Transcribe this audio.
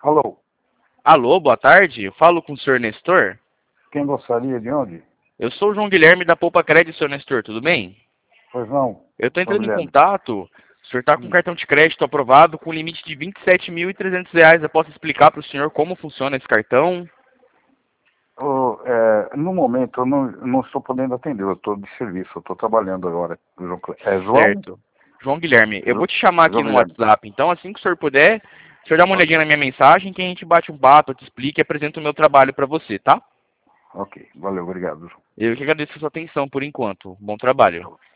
Alô, Alô, boa tarde. Eu falo com o senhor Nestor. quem gostaria de onde? Eu sou o João Guilherme da Poupa Crédito, senhor Nestor, tudo bem? Pois não, Eu estou São entrando em Guilherme. contato. O senhor está com cartão de crédito aprovado com limite de R$ 27.300. Eu posso explicar para o senhor como funciona esse cartão? No momento eu não estou podendo atender, eu estou de serviço, eu estou trabalhando agora. É João? Certo. João Guilherme, eu vou te chamar aqui João no Guilherme. WhatsApp. Então, assim que o senhor puder, o senhor dá uma olhadinha Ok, na minha mensagem que a gente bate um papo, eu te explico e apresento o meu trabalho para você, tá? ok, valeu, obrigado, João. Eu que agradeço a sua atenção por enquanto. Bom trabalho.